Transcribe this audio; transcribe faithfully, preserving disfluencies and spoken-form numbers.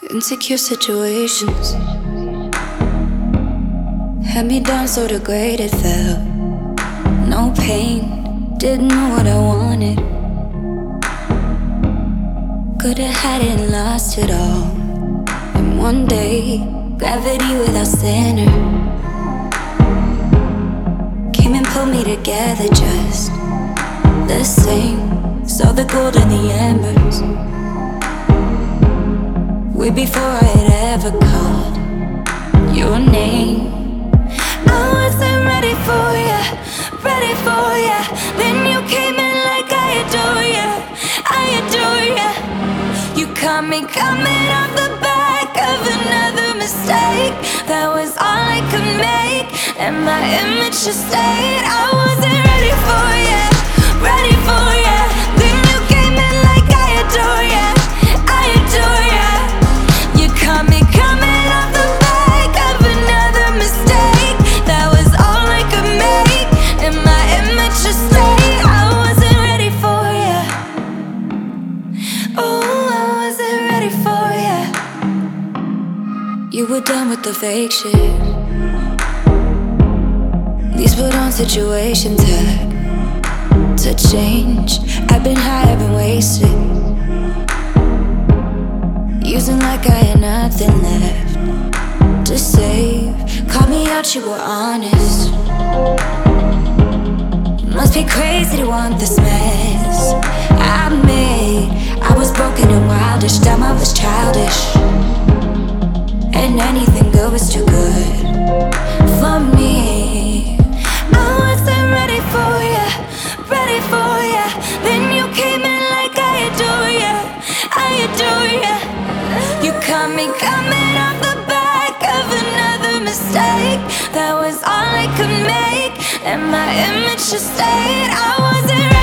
Insecure situations had me down so degraded, felt no pain, didn't know what I wanted. Could've had it and lost it all. And one day, gravity without center came and pulled me together just the same. Saw the gold in the embers way before I had ever called your name. I wasn't ready for ya, ready for ya. Then you came in like I adore ya, I adore ya. You caught me coming off the back of another mistake. That was all I could make, and my image just stayed. I wasn't ready for ya, ready for ya. Then you came in like I adore ya, I adore ya. You caught me coming off the back of another mistake. That was all I could make, and my image just stayed. I wasn't ready for ya. Oh, I wasn't ready for ya. You were done with the fake shit. These put on situations had to change. I've been high, I've been wasted, using like I had nothing left to save. Called me out, you were honest. Must be crazy to want this mess I made. I was broken and wildish, dumb, I was childish, and anything good was too good for me. I wasn't ready for ya, ready for ya. Then you came in like I adore ya, I adore ya. You caught me coming off the back of another mistake. That was all I could make, and my image just stayed. I wasn't ready.